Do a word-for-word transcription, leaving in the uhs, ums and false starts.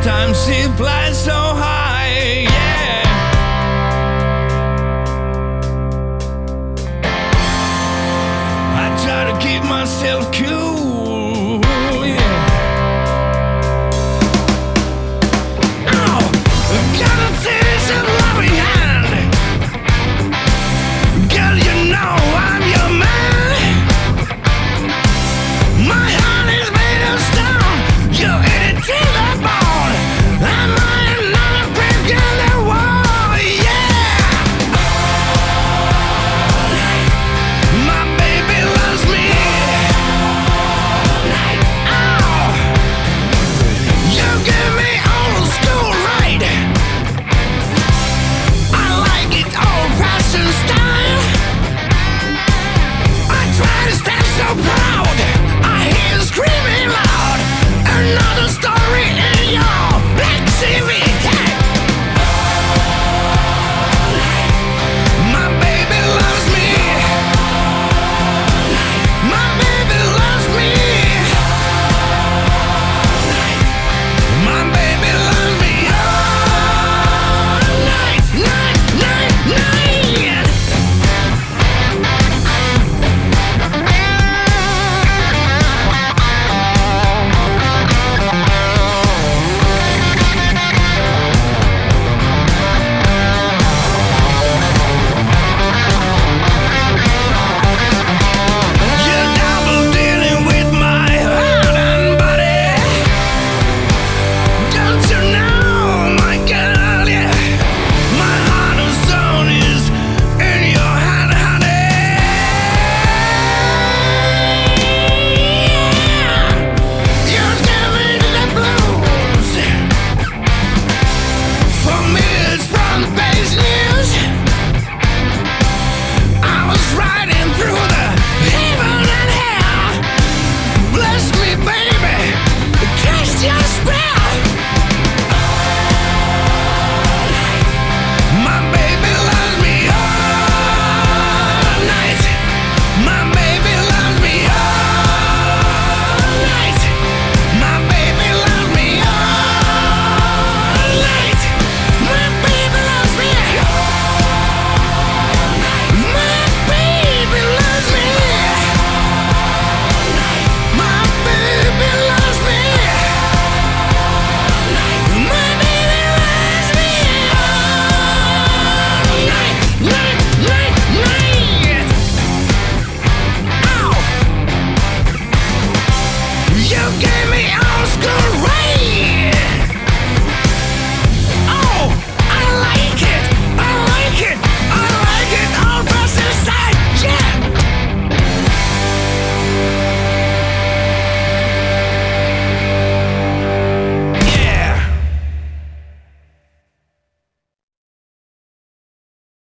Sometimes she flies so high, yeah. I try to keep myself cool, yeah. Oh, got a taste of loving hand. Girl, you know I'm your man. My heart is made of stone. You're in it to the bone. I'm lying on a brave girl that wall, yeah. My baby loves me. Oh, you give me old school right. I like it old-fashioned style. I try to stand so proud. I hear you screaming loud. Another story in your black T V.